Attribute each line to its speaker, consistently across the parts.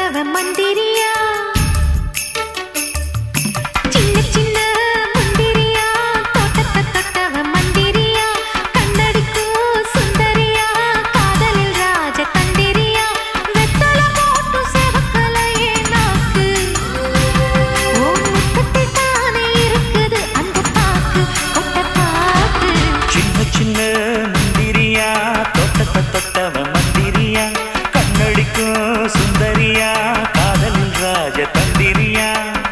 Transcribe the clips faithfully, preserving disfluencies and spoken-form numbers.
Speaker 1: தொட்டவ மந்திரியா சின்ன சின்ன மந்திரியா தோட்டத்தை தொட்டவ மந்திரியா கண்ணடிக்கும் சுந்தரியா காதலில் ராஜ தந்திரியா வெத்தல போட்டு செவக்கலையே நாக்கு ஓ முத்தத்தில் தானே இருக்குது அந்த பாக்கு கொட்ட பாக்கு
Speaker 2: சின்ன சின்ன மந்திரியா தோட்டத்தை தொட்டவ மந்திரியா கண்ணடிக்கும் சுந்தரியா காதலில் ராஜ தந்திரியா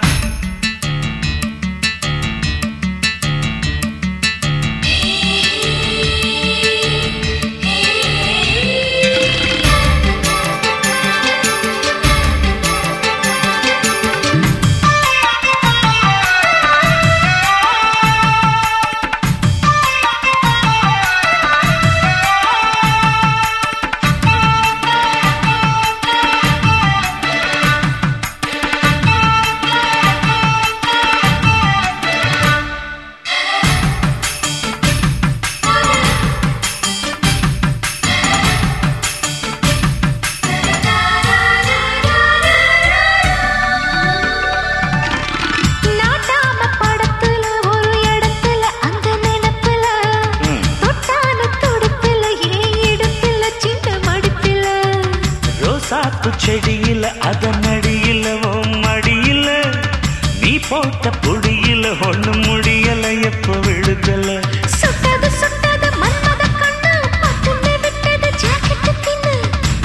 Speaker 2: சாப்பு செடியில அதன் அடியில மடியில நீ போட்ட பொடியில ஒண்ணு முடியல எப்ப விழுதல
Speaker 1: சுட்டது சுட்டது மன்மத கண்ணு பட்டுமே விட்டது ஜாக்கெட் பின்னு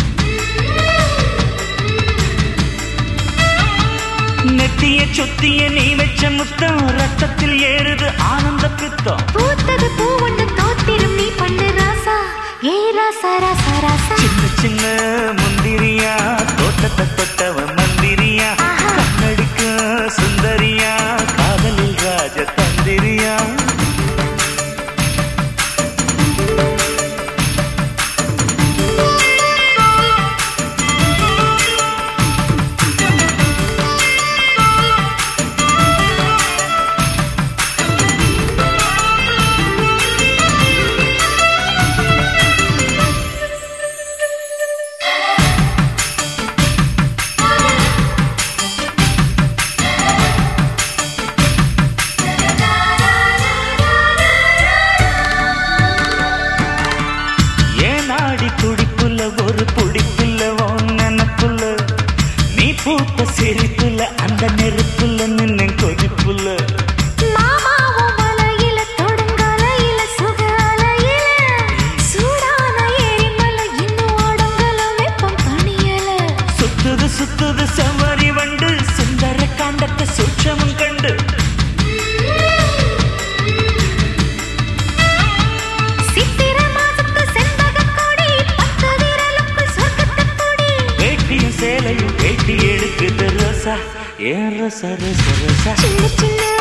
Speaker 2: நெத்திய சுத்திய நீ வச்ச முத்தம் ரத்தத்தில் ஏறுது ஆனந்த பித்தம்
Speaker 1: பூத்தது பூவண்ணு தோத்திரும் நீ பண்ணு ராசா ஏ ராசா ராசா ராசா
Speaker 2: சின்ன சின்ன முந்திரியா தோட்டத்தை தொட்டவ மந்திரியா கண்ணடிக்க சுந்தரியா காதலில் ராஜ தந்திரியா துடிப்புல ஒரு புடிப்புல நினப்புல நீ பூத்த சிரிப்புல அந்த நெருப்புல நின்று கொதிப்புல
Speaker 1: மாமாவும் மலையில தொடுங்கலையில சுகலையில சூடான எரிமலை இன்னும் ஓடுங்கல வெப்பம் தணியல
Speaker 2: சுத்துது சுத்துது செவ்வரி வண்டு சுந்தர காண்டத்தை சூட்சமும் கண்டு சேலையும் பேட்டி எடுக்குது ரோசா ஏன் ரோசா ரோசா ரோசா
Speaker 1: சின்ன சின்ன